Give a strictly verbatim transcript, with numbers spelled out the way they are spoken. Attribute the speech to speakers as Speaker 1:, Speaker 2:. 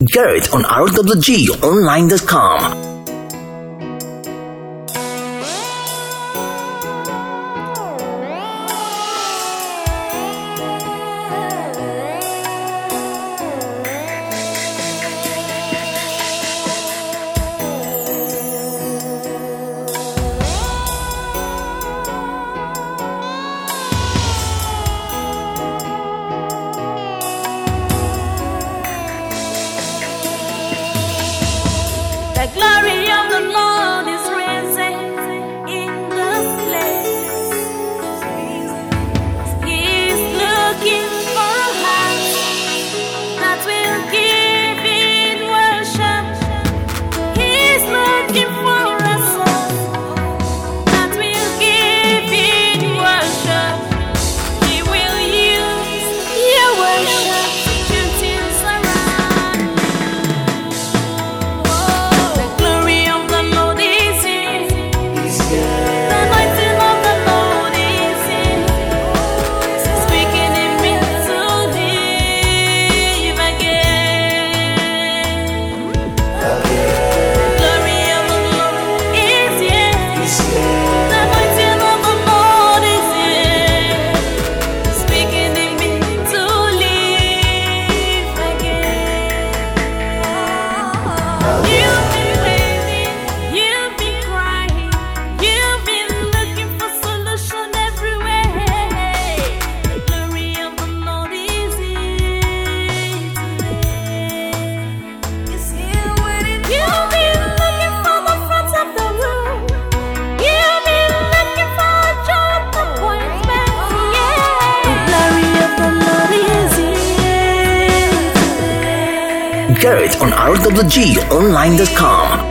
Speaker 1: Gareth on r w g online dot com.
Speaker 2: The glory of the Lord is risen in this place. He is looking for a heart that will give in worship. He is looking for a soul that will give in worship. He will use your worship to things around. The glory of the Lord is here. The anointing of the Lord is here. Speaking in me to live again. The glory of the Lord is here. The anointing of the Lord is here. Speaking in me to live again. You've been waiting, you've been crying, you've been looking for solution everywhere. The glory of the Lord is here today. It's here waiting. You've been looking for the front of the room. You've been looking for a job appointment. Yeah. The glory of the Lord is here today.
Speaker 1: Gareth on r w g online dot com.